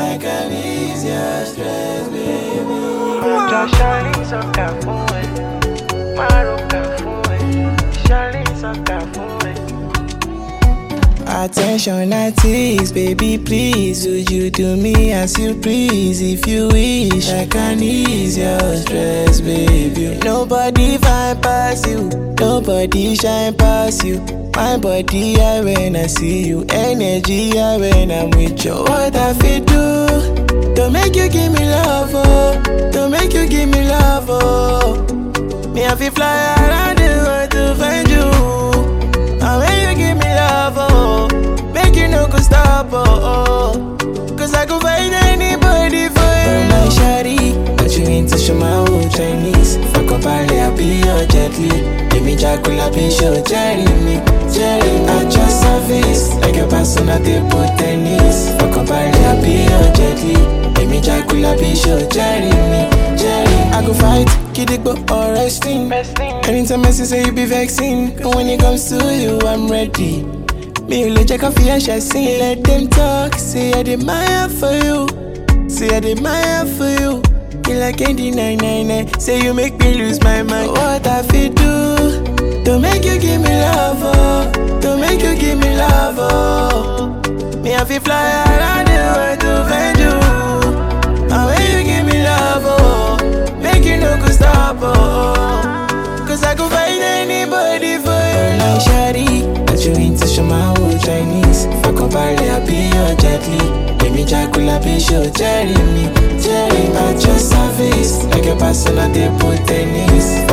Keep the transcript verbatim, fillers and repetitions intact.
I can ease your stress, baby. Just shining some cafe, Maro cafe, shining some cafe. Attention artist, baby please, would you do me as you please? If you wish, I can ease your stress, baby. Nobody find past you, nobody shine past you. My body high when I see you, energy high when I'm with you. What I feel do, don't make you give me love, oh. Don't make you give me love, oh. Me have to fly around the world to find you. And when you give me love, oh, make you no go stop, oh, oh. Cause I could find anybody for you. Oh my shawty, but you ain't touch my old Chinese. Fuck up, I'll be your jet li. Give me Dracula, be sure, Jerry me, Jerry. I just service, like a person at the tennis. Fuck up, I'll be your jet li. Give me Dracula, be sure, Jerry me, Jerry. I go fight, kid it, but or wrestling. Anytime I see say you be vexing, and when it comes to you, I'm ready. Me will check off your chassis, let them talk. Say I admire for you, say I admire for you. You like candy nine nine nine. Say you make me lose my mind. What I feel do, don't make you give me love, oh. Don't make you give me love, oh. Me have to fly around the world to find you. And when you give me love, oh, make you no go stop, oh. Cause I could find anybody for you. Oh my shawty, but you ain't touch my old Chinese. Fuck up, I'll be your jet li. Give me Dracula, be sure, Jerry me, Jerry. I just service, like a person at the tennis.